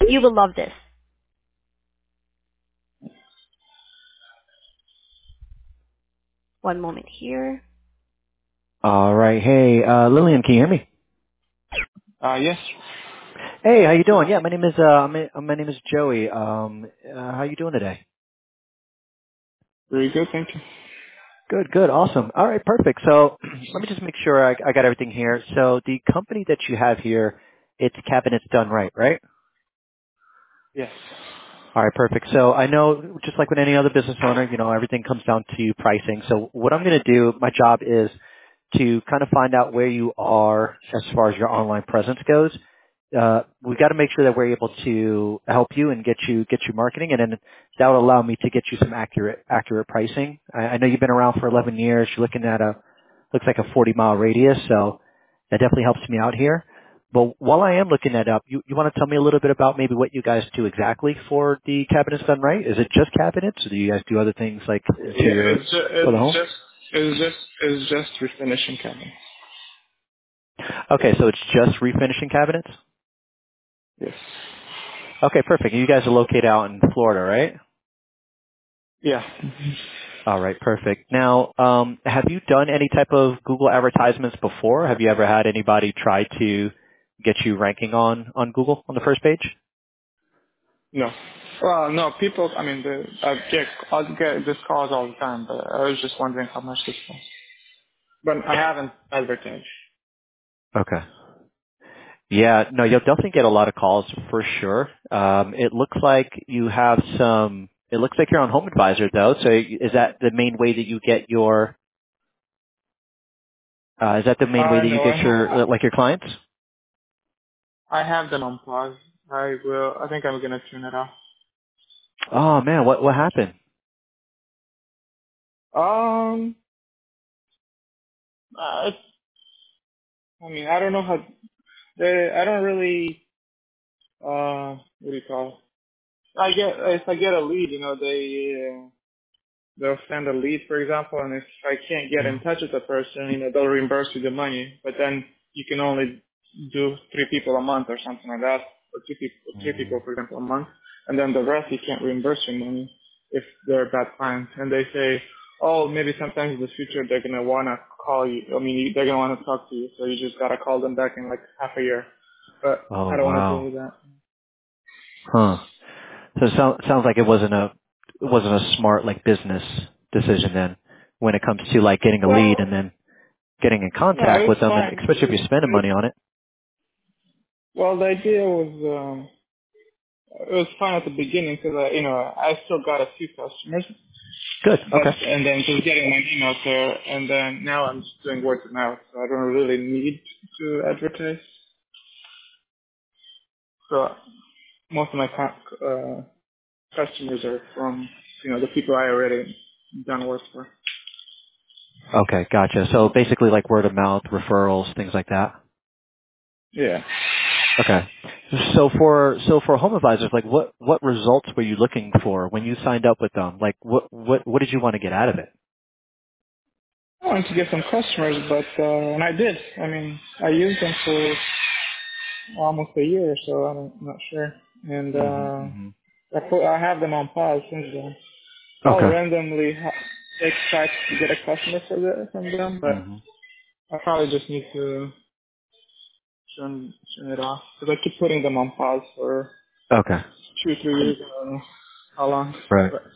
You will love this. One moment here. All right. Hey, Lillian, can you hear me? Yes. Hey, how you doing? Yeah, my name is Joey. How you doing today? Very good, thank you. Good, good, awesome. All right, perfect. So let me just make sure I got everything here. So the company that you have here, it's Cabinets Done Right, right? Yes. All right, perfect. So I know, just like with any other business owner, everything comes down to pricing. So what I'm going to do, my job is to kind of find out where you are as far as your online presence goes. We've got to make sure that we're able to help you and get you marketing, and then that will allow me to get you some accurate pricing. I know you've been around for 11 years. You're looking at looks like a 40-mile radius, so that definitely helps me out here. But while I am looking that up, you want to tell me a little bit about maybe what you guys do exactly for the Cabinets Done Right? Is it just cabinets, or do you guys do other things like Yeah, interior for the home? it's just refinishing cabin. Okay, so it's just refinishing cabinets? Yes. Okay, perfect. You guys are located out in Florida, right? Yeah. All right, perfect. Now, have you done any type of Google advertisements before? Have you ever had anybody try to get you ranking on Google on the first page? No. Well, no, people, I mean, I get this calls all the time, but I was just wondering how much this costs. But I haven't advertised. Okay. Yeah, no, you'll definitely get a lot of calls for sure. It looks like you have it looks like you're on Home Advisor though, so is that the main way that you get No, like your clients? I have them on pause. I think I'm gonna turn it off. Oh man, what happened? Um, I mean, I don't know how, I don't really, what do you call it? If I get a lead, they'll send a lead, for example, and if I can't get in Mhm. touch with the person, they'll reimburse you the money, but then you can only do 3 people a month or something like that, or three Mhm. people, for example, a month, and then the rest you can't reimburse your money if they're bad clients. And they say, oh, maybe sometimes in the future they're going to want to call you, they're going to want to talk to you, so you just got to call them back in like half a year. But Oh I don't want to deal wow. with that. Huh. So sounds like it wasn't a smart like business decision then when it comes to like getting a lead Well, and then getting in no, contact it was with them, and fine. especially if you're spending money on it. Well, the idea was, it was fun at the beginning because I still got a few customers, Good. but Okay. and then just getting my name out there, and then now I'm just doing word of mouth, so I don't really need to advertise. So most of my customers are from the people I already done work for. Okay. Gotcha. So basically like word of mouth, referrals, things like that. Yeah. Okay. So for home advisors, like what results were you looking for when you signed up with them? Like what did you want to get out of it? I wanted to get some customers, but and I did. I mean, I used them for almost a year or so. I'm not sure, and Mhm. Mhm. I have them on pause since then. So I'll Okay. randomly try to get a customer from them, but Mhm. I probably just need to turn it off because I keep putting them on pause for Okay. 2-3 years. I don't know how long, Right. but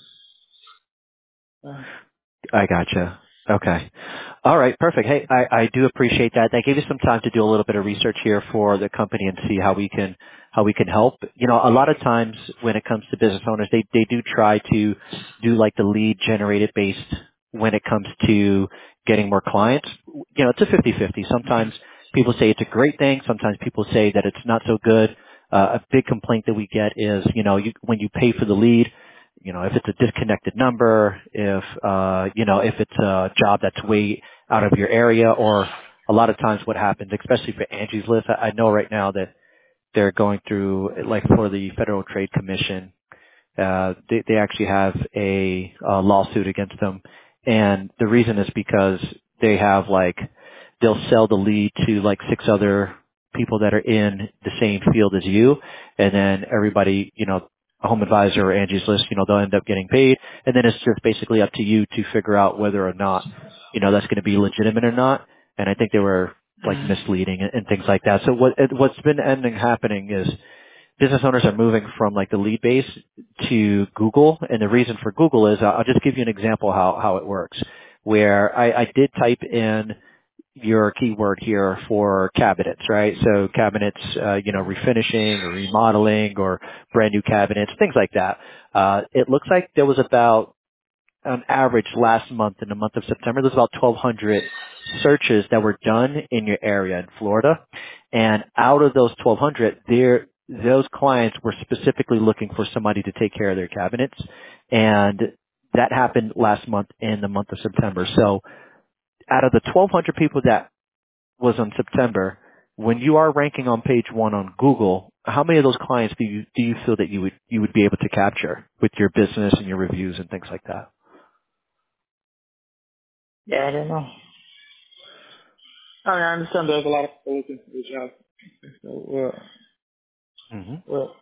I gotcha. Okay. All right. Perfect. Hey, I do appreciate that. That gave you some time to do a little bit of research here for the company and see how we can help. A lot of times when it comes to business owners, they do try to do like the lead generated based when it comes to getting more clients. It's a 50-50. Sometimes people say it's a great thing. Sometimes people say that it's not so good. A big complaint that we get is, when you pay for the lead, if it's a disconnected number, if it's a job that's way out of your area, or a lot of times what happens, especially for Angie's List, I know right now that they're going through, like for the Federal Trade Commission, they actually have a lawsuit against them. And the reason is because they have they'll sell the lead to like 6 other people that are in the same field as you, and then everybody, Home Advisor or Angie's List, they'll end up getting paid, and then it's just basically up to you to figure out whether or not, that's going to be legitimate or not. And I think they were like misleading and things like that. So what's been happening is business owners are moving from like the lead base to Google, and the reason for Google is I'll just give you an example how it works. Where I did type in your keyword here for cabinets, right? So cabinets, refinishing or remodeling or brand new cabinets, things like that. It looks like there was about on average last month, in the month of September, there's about 1,200 searches that were done in your area in Florida. And out of those 1,200, those clients were specifically looking for somebody to take care of their cabinets. And that happened last month in the month of September. So out of the 1,200 people that was on September, when you are ranking on page one on Google, how many of those clients do you feel that you would be able to capture with your business and your reviews and things like that? Yeah, I don't know. I mean, I understand there's a lot of people looking for the job. So, hmm well,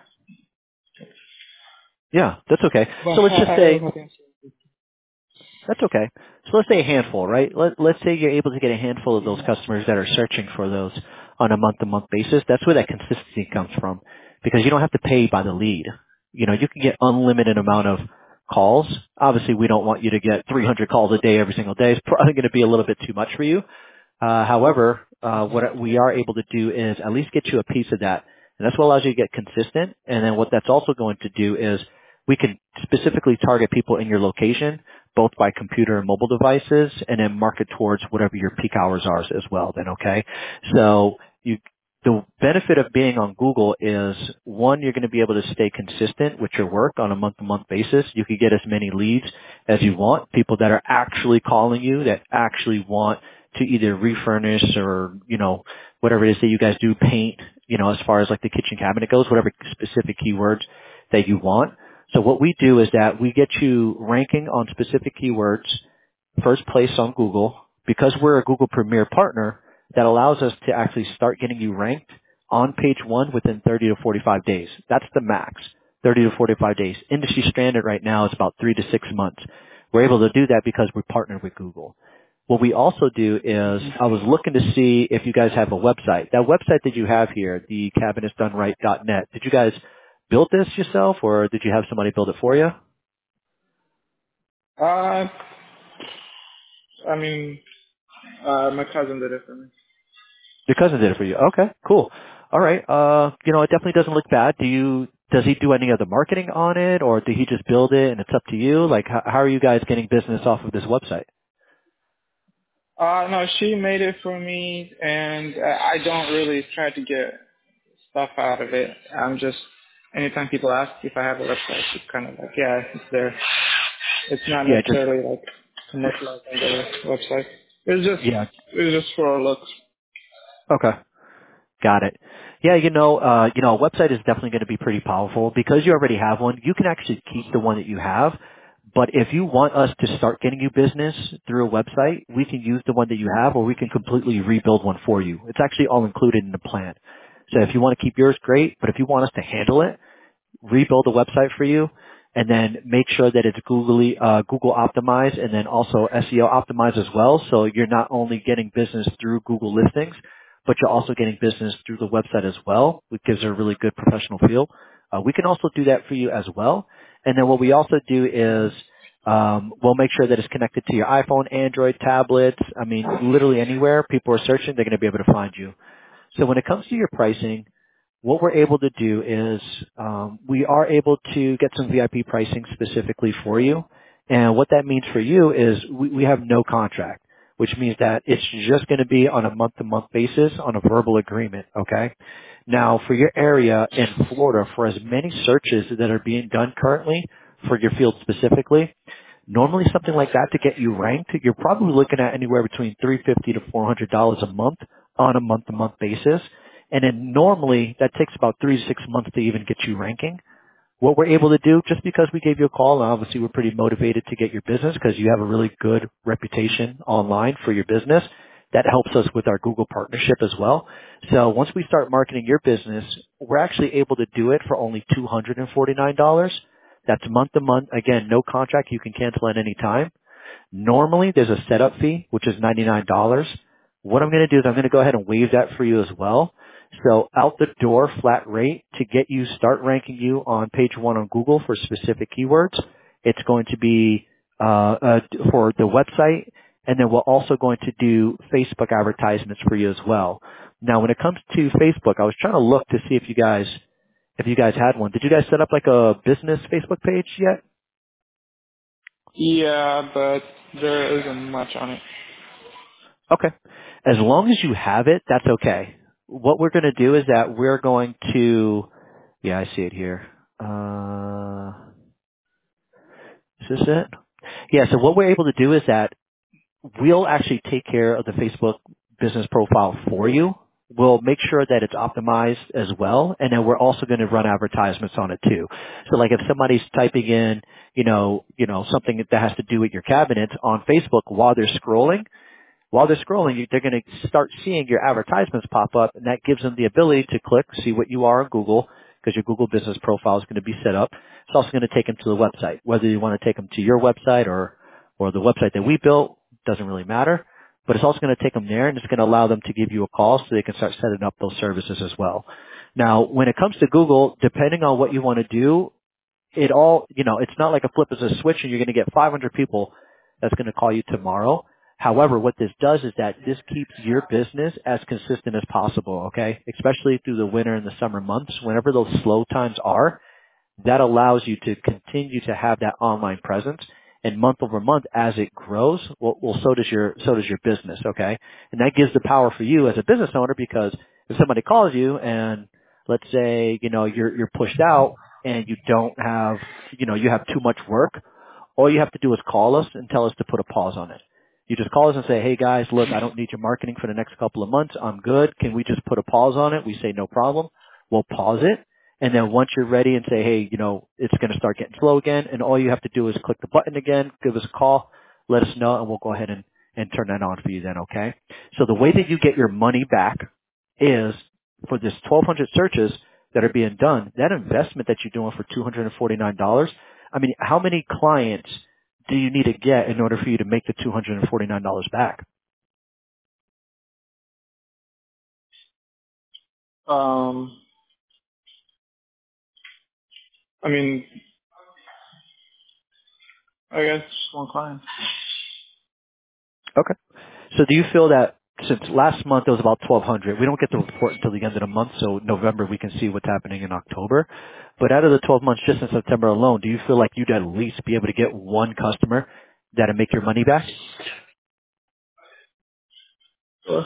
Yeah, that's okay. but So let's just I don't say know if I can say. that's okay. So let's say a handful, right? Let's say you're able to get a handful of those customers that are searching for those on a month-to-month basis. That's where that consistency comes from, because you don't have to pay by the lead. You can get unlimited amount of calls. Obviously, we don't want you to get 300 calls a day every single day. It's probably going to be a little bit too much for you. However, what we are able to do is at least get you a piece of that. And that's what allows you to get consistent. And then what that's also going to do is we can specifically target people in your location, both by computer and mobile devices, and then market towards whatever your peak hours are as well then, okay? So the benefit of being on Google is, one, you're going to be able to stay consistent with your work on a month-to-month basis. You can get as many leads as you want, people that are actually calling you, that actually want to either refurnish or, whatever it is that you guys do, paint, as far as like the kitchen cabinet goes, whatever specific keywords that you want. So what we do is that we get you ranking on specific keywords, first place on Google. Because we're a Google Premier partner, that allows us to actually start getting you ranked on page one within 30 to 45 days. That's the max, 30 to 45 days. Industry standard right now is about 3 to 6 months. We're able to do that because we're partnered with Google. What we also do is, I was looking to see if you guys have a website. That website that you have here, the cabinetsdoneright.net, did you guys build this yourself, or did you have somebody build it for you? I mean, my cousin did it for me. Your cousin did it for you. Okay, cool. All right. It definitely doesn't look bad. Does he do any other marketing on it, or did he just build it and it's up to you? Like, how are you guys getting business off of this website? No, she made it for me, and I don't really try to get stuff out of it. I'm just, anytime people ask if I have a website, it's kind of like, yeah, it's there. It's not Yeah, just, necessarily like commercializing the website. yeah. It's just for looks. Okay. Got it. Yeah, a website is definitely going to be pretty powerful. Because you already have one, you can actually keep the one that you have. But if you want us to start getting you business through a website, we can use the one that you have, or we can completely rebuild one for you. It's actually all included in the plan. So if you want to keep yours, great. But if you want us to handle it, rebuild a website for you, and then make sure that it's Google optimized, and then also SEO optimized as well. So you're not only getting business through Google listings, but you're also getting business through the website as well, which gives it a really good professional feel. We can also do that for you as well. And then what we also do is we'll make sure that it's connected to your iPhone, Android, tablets. I mean, literally anywhere people are searching, they're going to be able to find you. So when it comes to your pricing, what we're able to do is we are able to get some VIP pricing specifically for you. And what that means for you is we have no contract, which means that it's just going to be on a month-to-month basis on a verbal agreement, okay? Now, for your area in Florida, for as many searches that are being done currently for your field specifically, normally something like that to get you ranked, you're probably looking at anywhere between $350 to $400 a month on a month-to-month basis. And then normally that takes about 3 to 6 months to even get you ranking. What we're able to do, just because we gave you a call, and obviously we're pretty motivated to get your business because you have a really good reputation online for your business, That helps us with our Google partnership as well. So once we start marketing your business, we're actually able to do it for only $249. That's month to month. Again, no contract. You can cancel at any time. Normally, there's a setup fee, which is $99. What I'm going to do is I'm going to go ahead and waive that for you as well. So out the door, flat rate to get you, start ranking you on page one on Google for specific keywords. It's going to be for the website, and then we're also going to do Facebook advertisements for you as well. Now, when it comes to Facebook, I was trying to look to see if you guys had one. Did you guys set up like a business Facebook page yet? Yeah, but there isn't much on it. Okay. As long as you have it, that's okay. What we're going to do is that we're going to, yeah, I see it here. Is this it? Yeah, so what we're able to do is that we'll actually take care of the Facebook business profile for you. We'll make sure that it's optimized as well, and then we're also going to run advertisements on it too. So like if somebody's typing in, something that has to do with your cabinets on Facebook while they're scrolling, they're going to start seeing your advertisements pop up, and that gives them the ability to click, see what you are on Google, because your Google business profile is going to be set up. It's also going to take them to the website. Whether you want to take them to your website or the website that we built, doesn't really matter. But it's also going to take them there, and it's going to allow them to give you a call so they can start setting up those services as well. Now, when it comes to Google, depending on what you want to do, it's not like a flip as a switch and you're going to get 500 people that's going to call you tomorrow. However, what this does is that this keeps your business as consistent as possible, okay? Especially through the winter and the summer months, whenever those slow times are, that allows you to continue to have that online presence. And month over month, as it grows, so does your business, okay? And that gives the power for you as a business owner, because if somebody calls you and let's say, you're pushed out and you don't have, you have too much work, all you have to do is call us and tell us to put a pause on it. You just call us and say, hey guys, look, I don't need your marketing for the next couple of months. I'm good. Can we just put a pause on it? We say no problem. We'll pause it. And then once you're ready and say, hey, it's going to start getting slow again, and all you have to do is click the button again, give us a call, let us know, and we'll go ahead and turn that on for you then, okay? So the way that you get your money back is for this 1,200 searches that are being done, that investment that you're doing for $249, I mean, how many clients do you need to get in order for you to make the $249 back? I mean, I guess just one client. Okay. So do you feel that since last month it was about 1,200, we don't get the report until the end of the month, so November we can see what's happening in October. But out of the 12 months just in September alone, do you feel like you'd at least be able to get one customer that'll make your money back? Uh,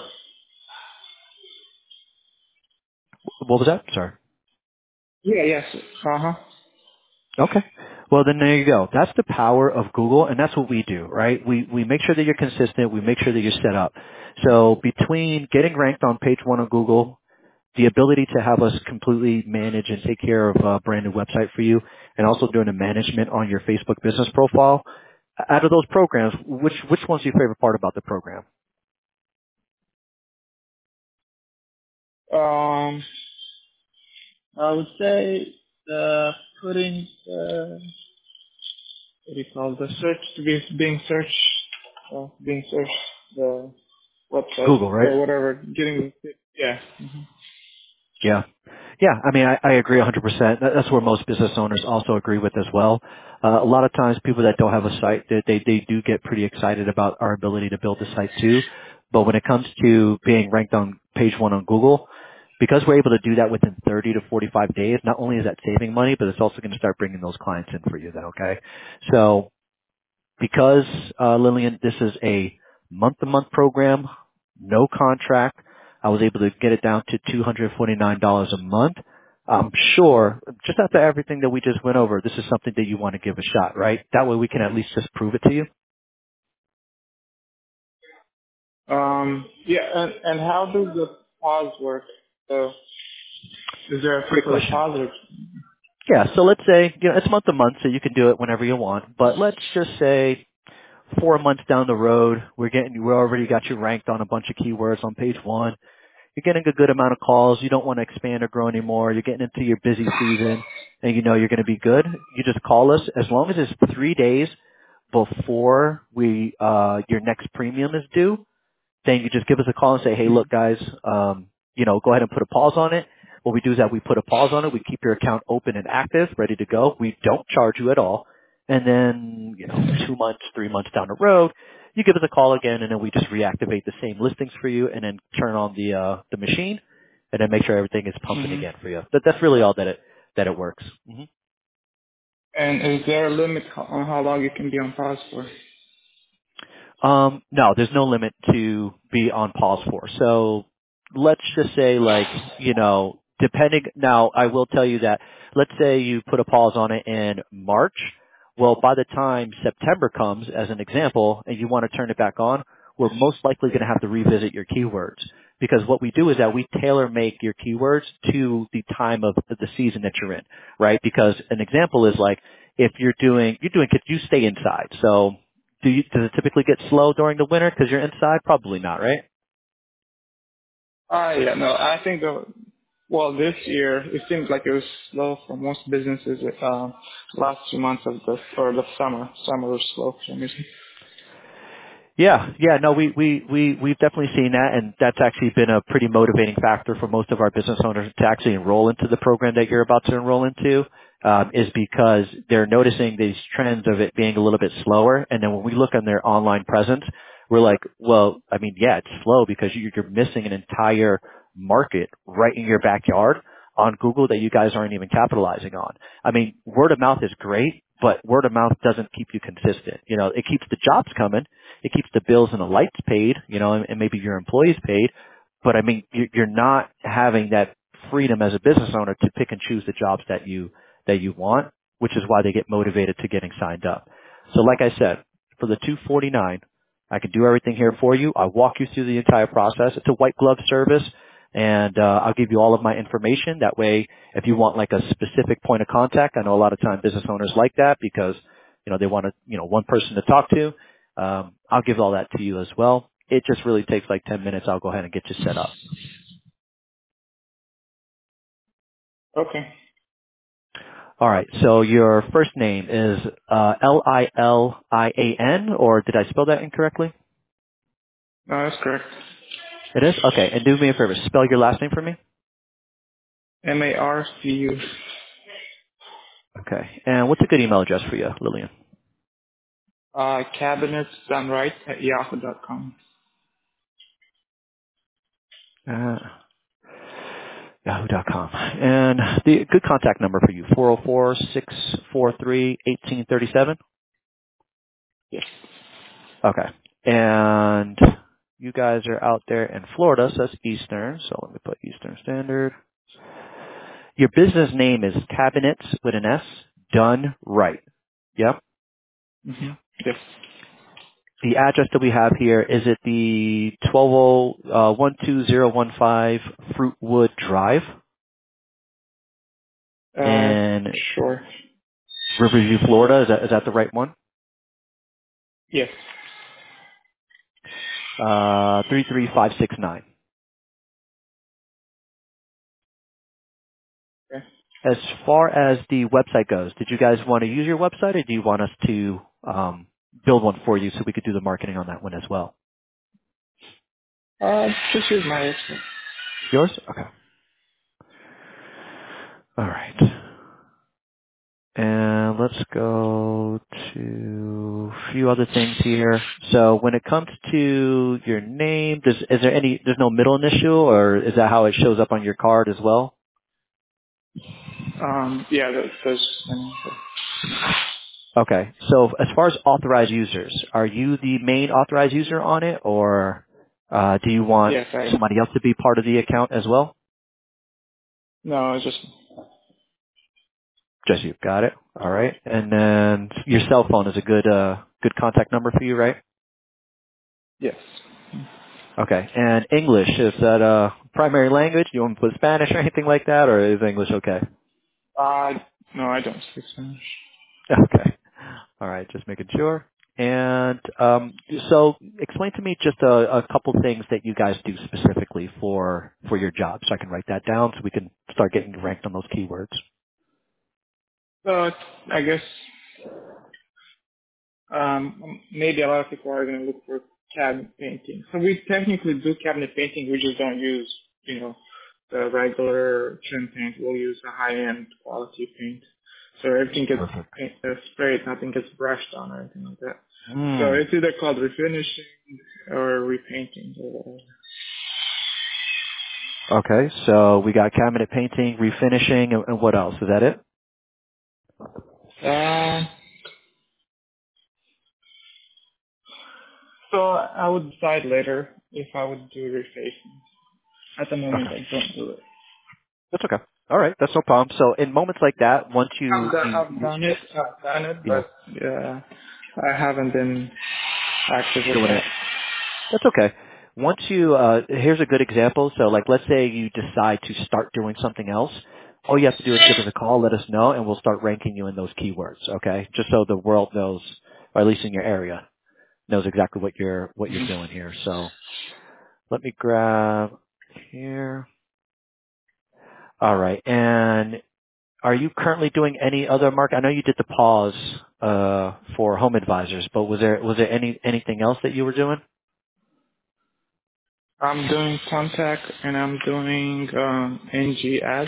What was that? Sorry. yeah, yes. Uh-huh. Okay. Well, then there you go. That's the power of Google, and that's what we do, right? We make sure that you're consistent. We make sure that you're set up. So between getting ranked on page one of Google, the ability to have us completely manage and take care of a brand new website for you, and also doing the management on your Facebook business profile, out of those programs, which one's your favorite part about the program? I would say putting what do you call it? The search to be being searched, the website Google, right? or whatever, getting, yeah. Yeah. Yeah, I mean, I agree 100%. That's where most business owners also agree with as well. A lot of times people that don't have a site, they do get pretty excited about our ability to build a site too. But when it comes to being ranked on page one on Google, because we're able to do that within 30 to 45 days, not only is that saving money, but it's also going to start bringing those clients in for you then, okay? So because, Lillian, this is a month-to-month program, no contract, I was able to get it down to $249 a month. I'm sure, just after everything that we just went over, this is something that you want to give a shot, right? That way we can at least just prove it to you. Yeah, and how does the pause work? So, is there a Great particular question. pause or? Yeah, so let's say, it's month to month, so you can do it whenever you want. But let's just say 4 months down the road, we already got you ranked on a bunch of keywords on page 1. You're getting a good amount of calls. You don't want to expand or grow anymore. You're getting into your busy season and you know you're going to be good. You just call us as long as it's 3 days before your next premium is due. Then you just give us a call and say, hey, look, guys, go ahead and put a pause on it. What we do is that we put a pause on it. We keep your account open and active, ready to go. We don't charge you at all. And then, 2 months, 3 months down the road, you give us a call again, and then we just reactivate the same listings for you and then turn on the machine and then make sure everything is pumping Mm-hmm. again for you. That's really all that it works. Mm-hmm. And is there a limit on how long you can be on pause for? No, there's no limit to be on pause for. So let's just say depending, now I will tell you that, let's say you put a pause on it in March. Well, by the time September comes, as an example, and you want to turn it back on, we're most likely going to have to revisit your keywords. Because what we do is that we tailor make your keywords to the time of the season that you're in, right? Because an example is like, if you stay inside. So does it typically get slow during the winter because you're inside? Probably not, right? Yeah, no, I think this year it seems like it was slow for most businesses. Last 2 months of the summer was slow for some reason. Yeah, no, we've definitely seen that, and that's actually been a pretty motivating factor for most of our business owners to actually enroll into the program that you're about to enroll into, is because they're noticing these trends of it being a little bit slower, and then when we look on their online presence, we're like, well, I mean, yeah, it's slow because you're missing an entire market right in your backyard on Google that you guys aren't even capitalizing on. I mean, word of mouth is great, but word of mouth doesn't keep you consistent. It keeps the jobs coming. It keeps the bills and the lights paid, and maybe your employees paid. But I mean, you're not having that freedom as a business owner to pick and choose the jobs that you want, which is why they get motivated to getting signed up. So like I said, for the $249, I can do everything here for you. I'll walk you through the entire process. It's a white glove service, and I'll give you all of my information. That way, if you want like a specific point of contact, I know a lot of time business owners like that because they want one person to talk to. I'll give all that to you as well. It just really takes like 10 minutes. I'll go ahead and get you set up. Okay. All right. So your first name is Lilian, or did I spell that incorrectly? No, that's correct. It is? Okay. And do me a favor. Spell your last name for me. Marcu. Okay. And what's a good email address for you, Lillian? Cabinets done right at yahoo.com. Yahoo.com. And the good contact number for you, 404-643-1837? Yes. Okay. And you guys are out there in Florida, so that's Eastern. So let me put Eastern Standard. Your business name is Cabinets with an S, Done Right. Yep. Mm-hmm. Yes. The address that we have here, is it the 12015 Fruitwood Drive in Sure. Riverview, Florida? Is that the right one? Yes. 33569. Okay. As far as the website goes, did you guys want to use your website, or do you want us to build one for you so we could do the marketing on that one as well? Just use my website. Yours? Okay. All right. And let's go to a few other things here. So when it comes to your name, there's no middle initial, or is that how it shows up on your card as well? Yeah, there's. Okay. So as far as authorized users, are you the main authorized user on it, or do you want Yes, I. somebody else to be part of the account as well? No, it's just. Just you. Got it. All right. And then your cell phone is a good contact number for you, right? Yes. Okay. And English, is that a primary language? You want to put Spanish or anything like that, or is English okay? No, I don't speak Spanish. Okay. All right. Just making sure. And so explain to me just a couple things that you guys do specifically for your job so I can write that down so we can start getting ranked on those keywords. So I guess maybe a lot of people are going to look for cabinet painting. So we technically do cabinet painting. We just don't use, the regular trim paint. We'll use a high-end quality paint. So everything gets Perfect. sprayed. Nothing gets brushed on or anything like that. So Mm. it's either called refinishing or repainting or whatever. Okay, so we got cabinet painting, refinishing, and what else? Is that it? So I would decide later if I would do refacing. At the moment, Okay, I don't do it. that's okay. All right, that's no problem. So in moments like that, once I've done it, yeah, but yeah, I haven't been active with doing that. it. That's okay. Once you, here's a good example. So like, let's say you decide to start doing something else. All you have to do is give us a call, let us know, and we'll start ranking you in those keywords, okay? Just so the world knows, or at least in your area, knows exactly what you're doing here. So let me grab here. All right. And are you currently doing any other market? I know you did the pause, for home advisors, but was there anything else that you were doing? I'm doing contact and I'm doing NG ads.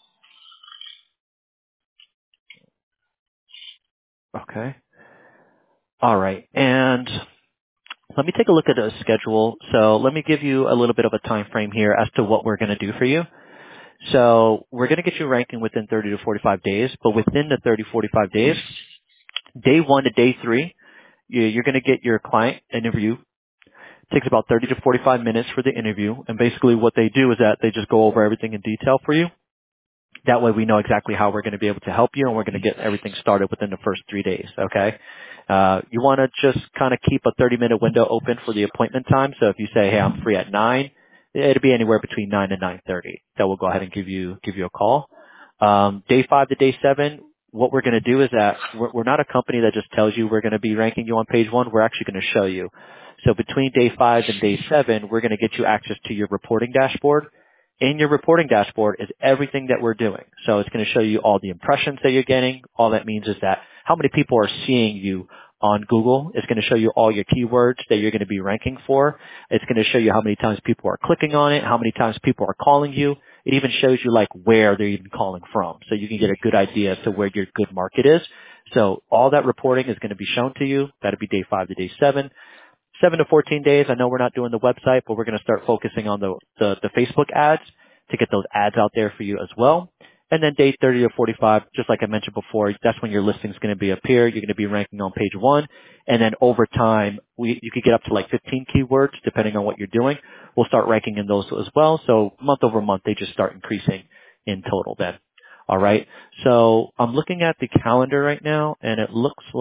Okay. All right. And let me take a look at a schedule. So let me give you a little bit of a time frame here as to what we're going to do for you. So we're going to get you ranking within 30 to 45 days, but within the 30, 45 days, day 1 to day 3, you're going to get your client interview. It takes about 30 to 45 minutes for the interview, and basically what they do is that they just go over everything in detail for you. That way we know exactly how we're going to be able to help you, and we're going to get everything started within the first 3 days, okay? You want to just kind of keep a 30-minute window open for the appointment time. So if you say, hey, I'm free at 9, it'll be anywhere between 9 and 9:30. So we'll go ahead and give you a call. Day 5 to day 7, what we're going to do is that we're not a company that just tells you we're going to be ranking you on page 1. We're actually going to show you. So between day 5 and day 7, we're going to get you access to your reporting dashboard. In your reporting dashboard is everything that we're doing. So it's going to show you all the impressions that you're getting. All that means is that how many people are seeing you on Google. It's going to show you all your keywords that you're going to be ranking for. It's going to show you how many times people are clicking on it, how many times people are calling you. It even shows you like where they're even calling from. So you can get a good idea as to where your good market is. So all that reporting is going to be shown to you. That'll be day 5 to day 7. 7 to 14 days. I know we're not doing the website, but we're going to start focusing on the Facebook ads to get those ads out there for you as well. And then day 30 to 45, just like I mentioned before, that's when your listing's going to be appear. You're going to be ranking on page 1. And then over time, you could get up to like 15 keywords depending on what you're doing. We'll start ranking in those as well. So month over month, they just start increasing in total then. All right. So I'm looking at the calendar right now, and it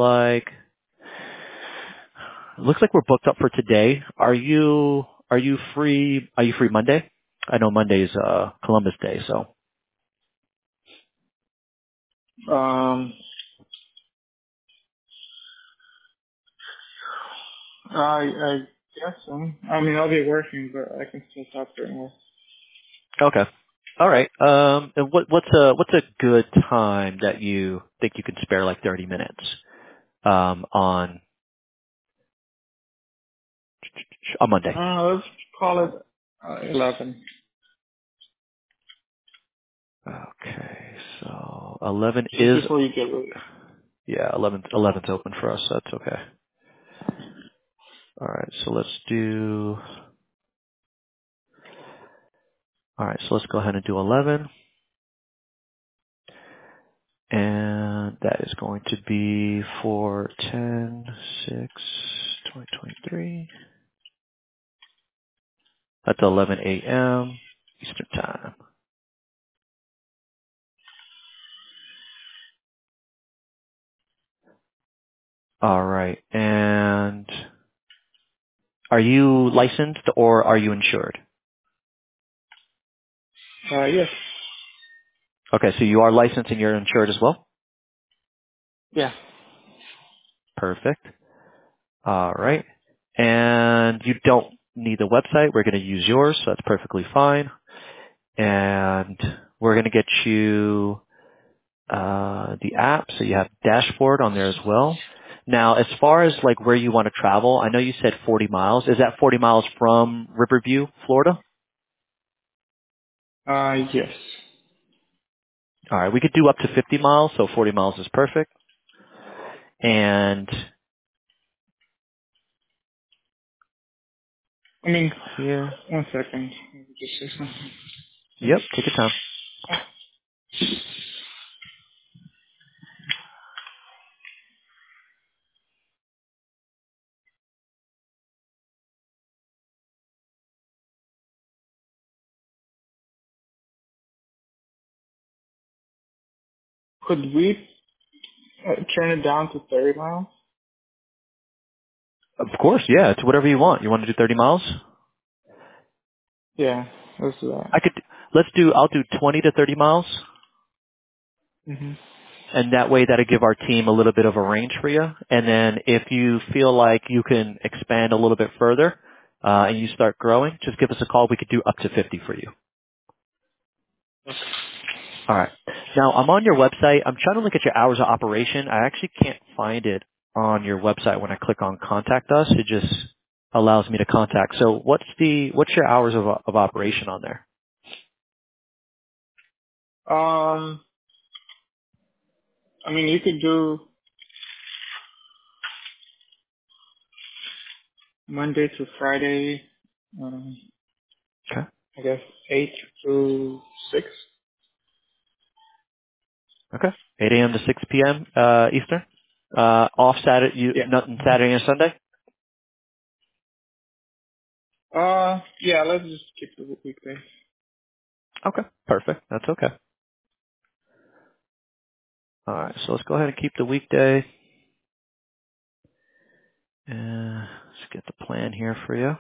looks like we're booked up for today. Are you free? Are you free Monday? I know Monday is Columbus Day, so Um, I guess so. I mean, I'll be working, but I can still talk during work. okay. All right. And what's a good time that you think you could spare like 30 minutes on Monday? Let's call it 11. Okay, so 11 Just is before you get ready. 11's open for us. So that's okay. All right, so let's do. All right, so let's go ahead and do 11. And that is going to be for 10/6/2023. That's 11 a.m. Eastern Time. All right. And are you licensed or are you insured? Yes. Okay, so you are licensed and you're insured as well? Yeah. Perfect. All right. And you don't need the website. We're going to use yours, so that's perfectly fine. And we're going to get you the app, so you have dashboard on there as well. Now, as far as like where you want to travel, I know you said 40 miles. Is that 40 miles from Riverview, Florida? Yes. All right, we could do up to 50 miles, so 40 miles is perfect. And I mean, here, one second. Let me just say something. yep, take your time. Could we turn it down to 30 miles? Of course, yeah, it's whatever you want. You want to do 30 miles? Yeah, let's do that. I could, I'll do 20 to 30 miles. hmm And that way that'll give our team a little bit of a range for you. And then if you feel like you can expand a little bit further, and you start growing, just give us a call. We could do up to 50 for you. All right. Now I'm on your website. I'm trying to look at your hours of operation. I actually can't find it on your website when I click on contact us. It just allows me to contact. So what's your hours of operation on there? Um, I mean, you could do Monday to Friday, um, Okay. I guess 8 to 6. Okay. 8 a.m. to 6 p.m. Eastern. Off Saturday, Yeah. nothing Saturday and Sunday? Yeah, let's just keep the weekdays. Okay. Perfect. That's okay. All right, so let's go ahead and keep the weekday. Let's get the plan here for you.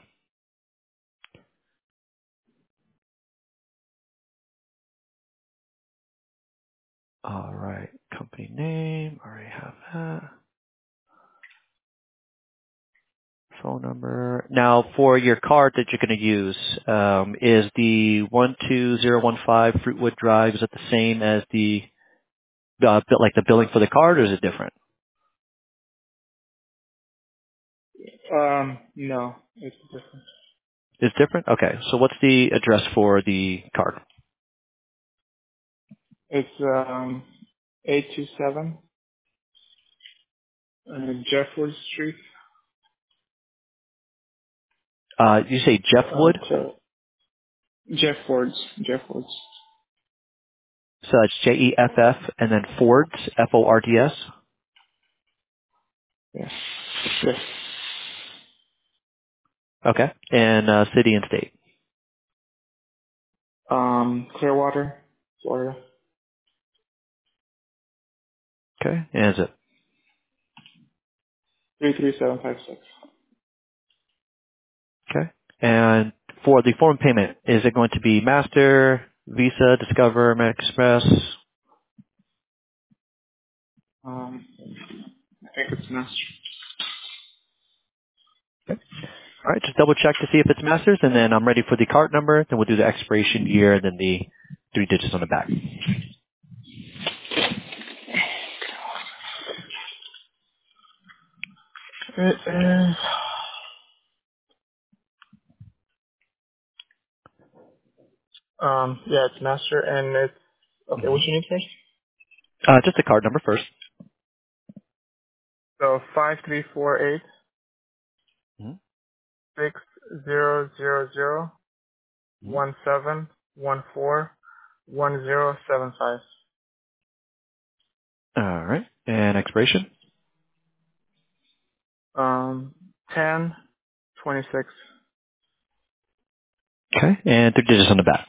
All right, company name, already have that. Phone number. Now, for your card that you're going to use, is the 12015 Fruitwood Drive, is it the same as the like the billing for the card, or is it different? No, it's different. It's different? Okay, so what's the address for the card? It's 827 Jeffwood Street. You say Jeff Wood? Jeffwoods. So it's Jeff and then Fords, Fords. Yeah. Yes. Okay, and city and state. Clearwater, Florida. Okay, and is it 33756. okay? And for the form payment, is it going to be Master, Visa, Discover, American Express? I think it's master. Okay. All right, just double check to see if it's Masters, and then I'm ready for the card number. Then we'll do the expiration year, and then the 3 digits on the back. It is, yeah, it's master, and it's, okay, hmm what you need first? Just the card number first. So 5348 Mm-hmm. 6000 1714 1075. All right, and expiration. 1026. Okay, and 3 digits on the back.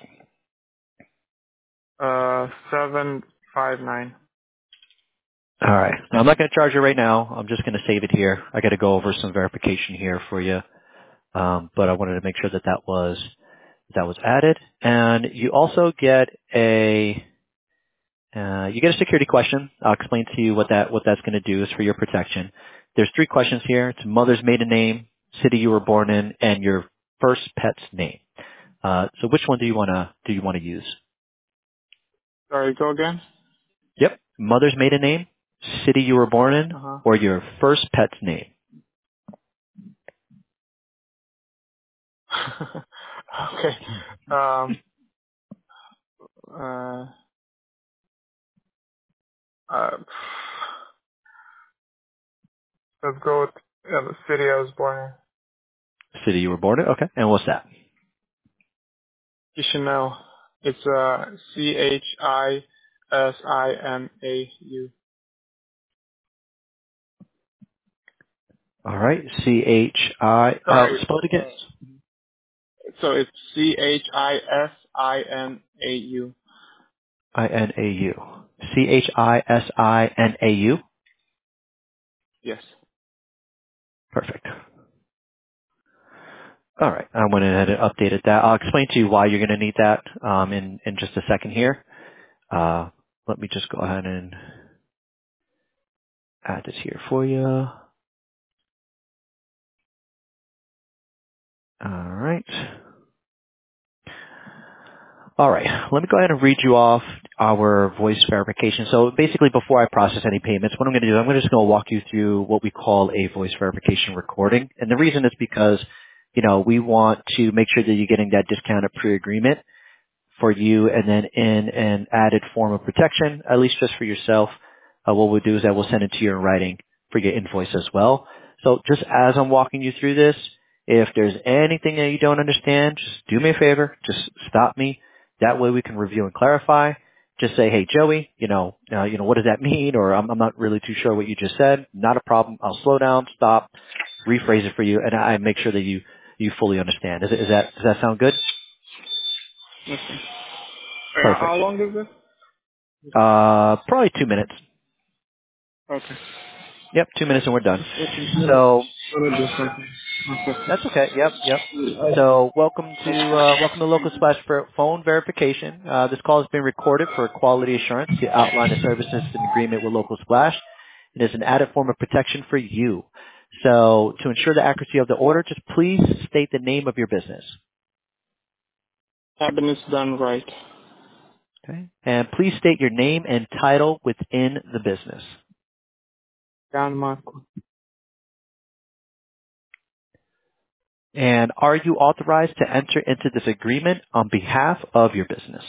759. All right. Now, I'm not going to charge you right now. I'm just going to save it here. I got to go over some verification here for you. But I wanted to make sure that that was added. And you also get you get a security question. I'll explain to you what that's going to do is for your protection. There's 3 questions here. It's mother's maiden name, city you were born in, and your first pet's name. So which one do you want to use? Sorry, go again. Yep. Mother's maiden name, city you were born in, Uh or your first pet's name. huh. Okay. Um. Uh. uh let's go with the city I was born City you were born in? Okay. And what's that? in. Chisinau. It's Chisinau. All right. C-H-I, Sorry. spell it again. So it's Chisinau. I-N-A-U. C-H-I-S-I-N-A-U. Yes. Perfect. All right. I went ahead and updated that. I'll explain to you why you're going to need that in just a second here. Let me just go ahead and add this here for you. All right. All right. Let me go ahead and read you off our voice verification. So basically, before I process any payments, what I'm going to do, I'm just going to walk you through what we call a voice verification recording. And the reason is because, we want to make sure that you're getting that discounted pre-agreement for you, and then in an added form of protection, at least just for yourself, what we'll do is that we'll send it to you in writing for your invoice as well. So just as I'm walking you through this, if there's anything that you don't understand, just do me a favor, just stop me. That way we can review and clarify. Just say, hey, Joey, what does that mean? Or I'm not really too sure what you just said. Not a problem. I'll slow down, stop, rephrase it for you, and I make sure that you fully understand. Does that sound good? Okay. How Perfect. long is this? Probably 2 minutes. Okay. Yep, 2 minutes and we're done. Okay. So Let me do something. that's okay. Yep. So welcome to Local Splash for phone verification. This call has been recorded for quality assurance to outline the services and agreement with Local Splash. It is an added form of protection for you. So to ensure the accuracy of the order, just please state the name of your business. Cabinet's done right. Okay. And please state your name and title within the business. Down Marco. And are you authorized to enter into this agreement on behalf of your business?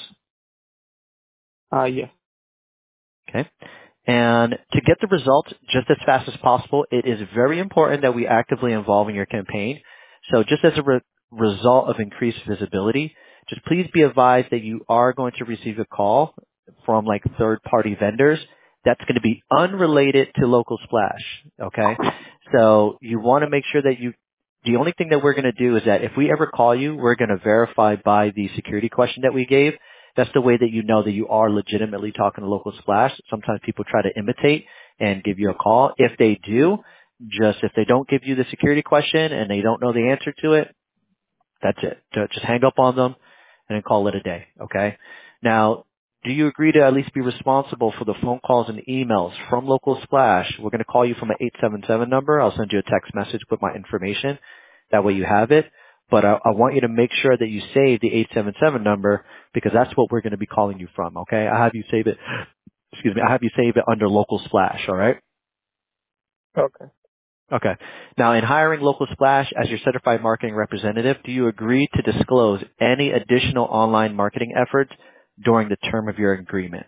Yeah. Okay. And to get the results just as fast as possible, it is very important that we actively involve in your campaign. So just as a result of increased visibility, just please be advised that you are going to receive a call from like third-party vendors that's going to be unrelated to Local Splash. Okay. So you want to make sure that the only thing that we're going to do is that if we ever call you, we're going to verify by the security question that we gave. That's the way that you know that you are legitimately talking to Local Splash. Sometimes people try to imitate and give you a call. If they do, if they don't give you the security question and they don't know the answer to it, that's it. Just hang up on them and then call it a day, okay? Now, do you agree to at least be responsible for the phone calls and emails from Local Splash? We're going to call you from an 877 number. I'll send you a text message with my information. That way you have it. But I want you to make sure that you save the 877 number because that's what we're going to be calling you from, okay? I have you save it, I have you save it under Local Splash, all right? Okay. Okay. Now, in hiring Local Splash as your certified marketing representative, do you agree to disclose any additional online marketing efforts during the term of your agreement?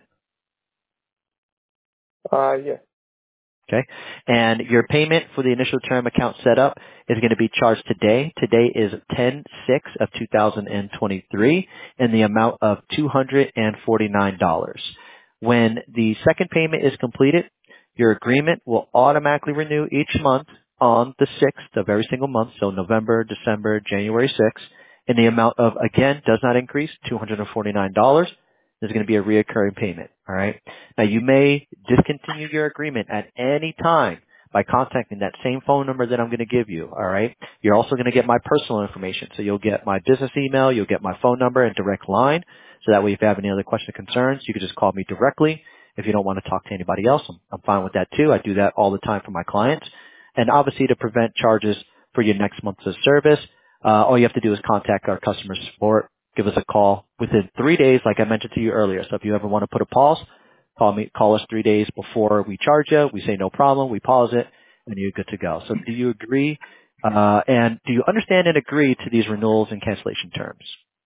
Yeah. Okay. And your payment for the initial term account setup is going to be charged today. Today is 10/6 of 2023 in the amount of $249. When the second payment is completed, your agreement will automatically renew each month on the 6th of every single month, so November, December, January 6th, in the amount of, again, does not increase, $249. There's going to be a reoccurring payment, all right? Now, you may discontinue your agreement at any time by contacting that same phone number that I'm going to give you, all right? You're also going to get my personal information. So you'll get my business email, you'll get my phone number and direct line. So that way if you have any other questions or concerns, you can just call me directly. If you don't want to talk to anybody else, I'm fine with that too. I do that all the time for my clients. And obviously to prevent charges for your next month's of service, all you have to do is contact our customer support. Give us a call within 3 days, like I mentioned to you earlier. So if you ever want to put a pause, call us 3 days before we charge you. We say no problem. We pause it, and you're good to go. So do you agree? And do you understand and agree to these renewals and cancellation terms?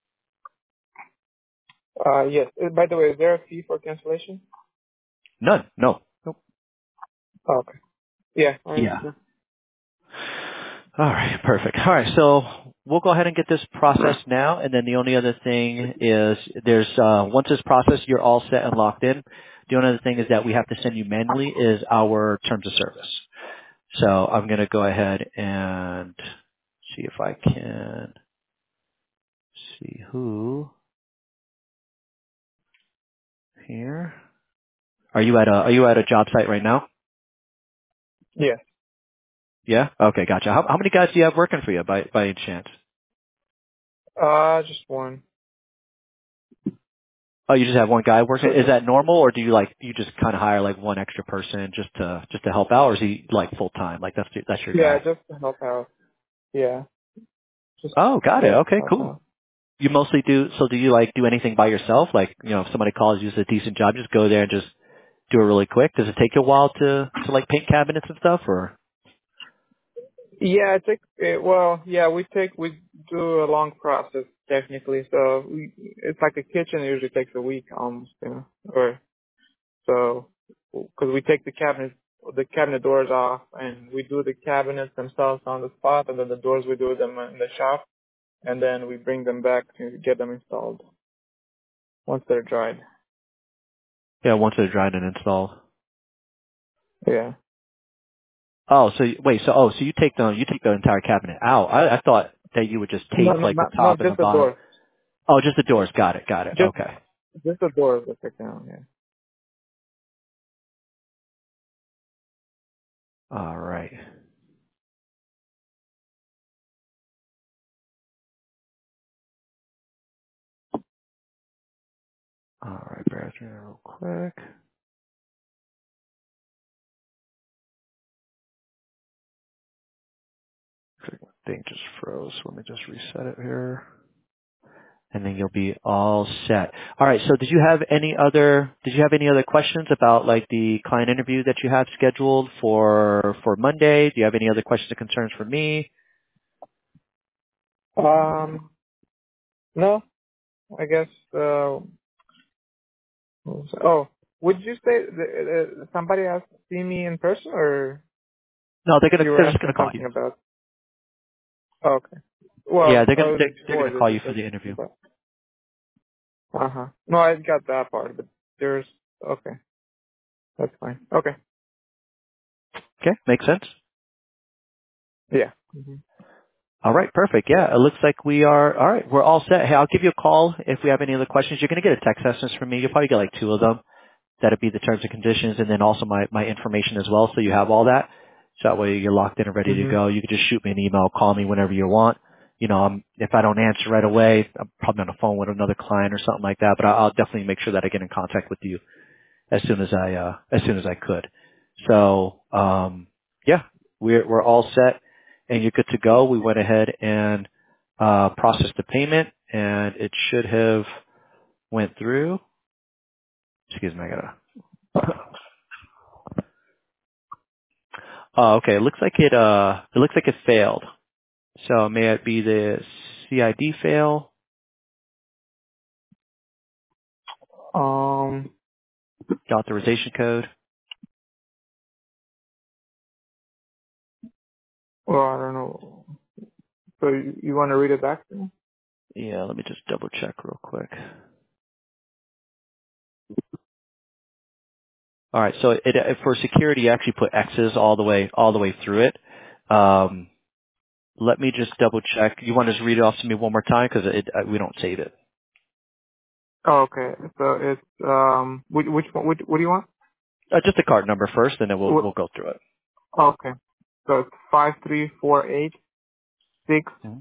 Yes. By the way, is there a fee for cancellation? None. No. Nope. Oh, okay. Yeah, I Yeah. understand. All right. Perfect. All right. So we'll go ahead and get this processed now. And then the only other thing is once it's processed, you're all set and locked in. The only other thing is that we have to send you manually is our terms of service. So I'm going to go ahead and see if I can see who here. Are you at a job site right now? Yes. Yeah. Okay. Gotcha. How many guys do you have working for you by any chance? Just one. Oh, you just have one guy working. So Is that normal, or do you just kind of hire like one extra person just to help out, or is he like full time? Like that's your yeah, guy? just to help out. Yeah, just Oh, got it. yeah, Okay, help cool. out. You mostly do. So do you like do anything by yourself? Like if somebody calls you, it's a decent job, just go there and just do it really quick. Does it take you a while to like paint cabinets and stuff, or? Yeah, we do a long process technically. So it's like a kitchen. It usually takes a week almost, or so because we take the cabinet doors off, and we do the cabinets themselves on the spot, and then the doors we do them in the shop, and then we bring them back to get them installed once they're dried. Yeah, once they're dried and installed. Yeah. Oh, so you take the entire cabinet out. I thought that you would just No, tape no, like the no, top and the just the bottom. door. Oh, just the doors. Got it. Got it. Just Okay. just the doors that take down. Yeah. All right. All right, bear with me real quick. Thing just froze. Let me just reset it here. And then you'll be all set. All right. So did you have any other questions about like the client interview that you have scheduled for Monday? Do you have any other questions or concerns for me? No, I guess. Oh, would you say somebody has to see me in person, or No, you were they're just gonna asking call you. something about? Oh, okay. Yeah, Well, they're before gonna call this, you for the interview. but no, I got that part, but there's okay. That's fine. Okay. Okay, makes sense. Yeah. hmm All right, perfect. Yeah, it looks like we are all right. We're all set. Hey, I'll give you a call if we have any other questions. You're gonna get a text message from me. You'll probably get like 2 of them. That'd be the terms and conditions, and then also my information as well, so you have all that. So that way you're locked in and ready to hmm go. You can just shoot me an email, call me whenever you want. If I don't answer right away, I'm probably on the phone with another client or something like that. But I'll definitely make sure that I get in contact with you as soon as I could. So yeah, we're all set, and you're good to go. We went ahead and processed the payment, and it should have went through. Excuse me, I gotta. Oh, okay. It looks like it failed. So may it be the CID fail, Um. the authorization code? Well, I don't know. So you want to read it back to me? Yeah, let me just double check real quick. All right. So for security, you actually put X's all the way through it. Let me just double check. You want to just read it off to me one more time because we don't save it. Oh, okay. So it's which one? What do you want? Just the card number first, and then What, we'll go through it. okay. So it's 5348 Mhm.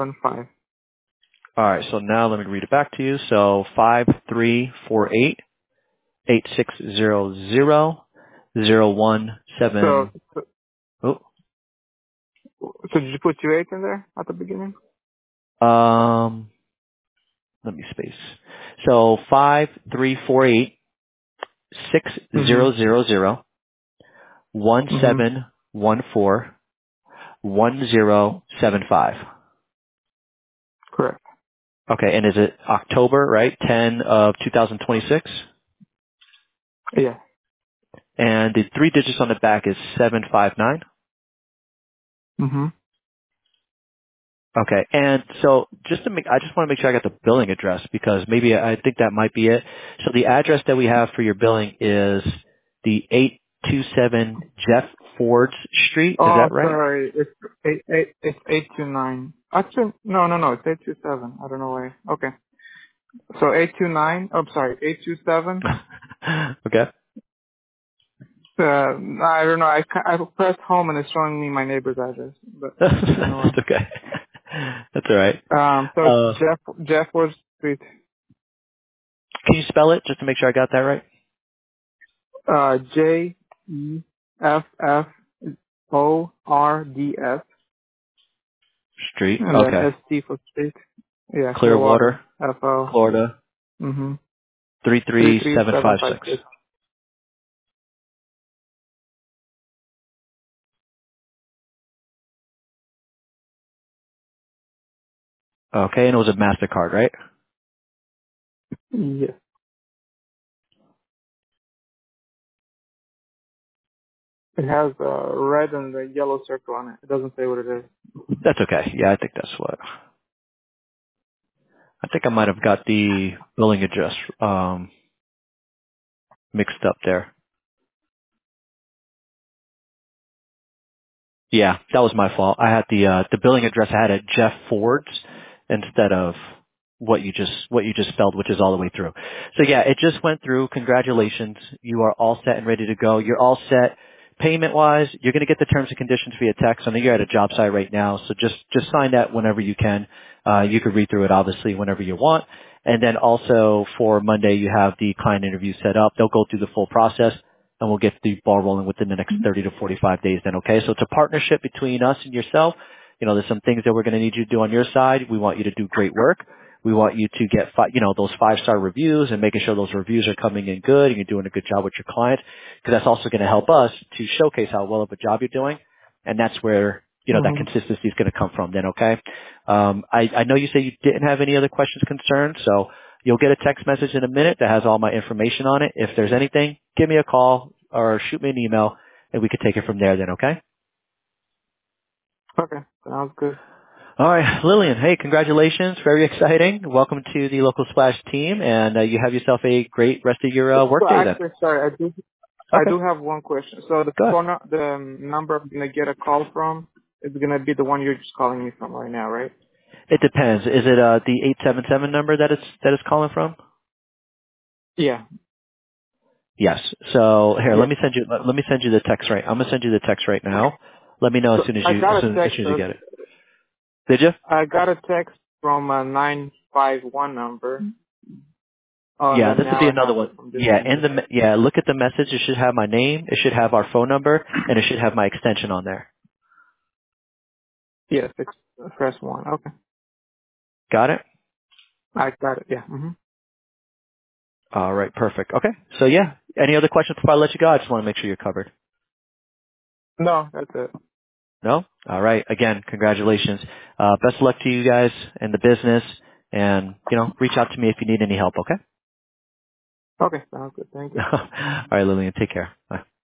60017410775. All right. So now let me read it back to you. So 5348. So, 860001 so, Oh, so did you put 28 in there at the beginning? let me space. So 5348 Mm-hmm. 6000 Mm-hmm. 1714 1075. Correct. Okay, and is it October, right? 10 of 2026? Yeah. And the three digits on the back is 759. Mm-hmm. Okay, and so I just want to make sure I got the billing address because maybe I think that might be it. So the address that we have for your billing is the 827 Jeff Ford Street. Is Oh, that right? sorry. It's 829. Actually, no. It's 827. I don't know why. Okay. So 829. I'm sorry. 827. Okay. I don't know. I pressed home and it's showing me my neighbor's address, but I don't know That's okay. That's all right. why. So it's Uh, Jeff Ward Street. can you spell it just to make sure I got that right? JEFFORDS, Street. and then Okay. ST for street. Yeah, Clearwater, Clearwater. FO. Florida, Mm-hmm. 33756. 33756. Okay, and it was a MasterCard, right? Yes. It has a red and a yellow circle on it. It doesn't say what it is. That's okay. Yeah, I think that's what. I think I might have got the billing address mixed up there. Yeah, that was my fault. I had the billing address I had at Jeff Ford's instead of what you just spelled, which is all the way through. So yeah, it just went through. Congratulations. You are all set and ready to go. You're all set. Payment wise, you're going to get the terms and conditions via text. I know you're at a job site right now, so just sign that whenever you can. You could read through it obviously whenever you want. And then also for Monday, you have the client interview set up. They'll go through the full process and we'll get the ball rolling within the next 30 to 45 days then, okay? So it's a partnership between us and yourself. You know, there's some things that we're going to need you to do on your side. We want you to do great work. We want you to get, those 5-star reviews and making sure those reviews are coming in good and you're doing a good job with your clients because that's also going to help us to showcase how well of a job you're doing. And that's where, that Mm-hmm. consistency is going to come from then, okay? I know you say you didn't have any other questions, concerns, so you'll get a text message in a minute that has all my information on it. If there's anything, give me a call or shoot me an email and we could take it from there then, okay? Okay. Sounds good. All right, Lillian, hey, congratulations. Very exciting. Welcome to the Local Splash team and you have yourself a great rest of your So workday then. actually, sorry, I Okay, do have one question. So the go ahead. number I'm gonna get a call from is gonna be the one you're just calling me from right now, right? It depends. Is it the 877 number that it's calling from? Yeah. Yes. So here, Yeah. let me send you the text right. I'm gonna send you the text right now. Let me know So as soon as I you got a text. you get it. Did you? I got a text from a 951 number, and Yeah, then this would now be I another have one. it from this Yeah, number. look at the message. It should have my name. It should have our phone number, and it should have my extension on there. Yes, press one. Okay. Got it? I got it. Yeah. Hmm. All right, perfect. Okay. So yeah, any other questions before I let you go? I just want to make sure you're covered. No, that's it. No? All right. Again, congratulations. Best of luck to you guys and the business, and reach out to me if you need any help. Okay? Okay, sounds good. Thank you. All right, Lillian. Take care. Bye.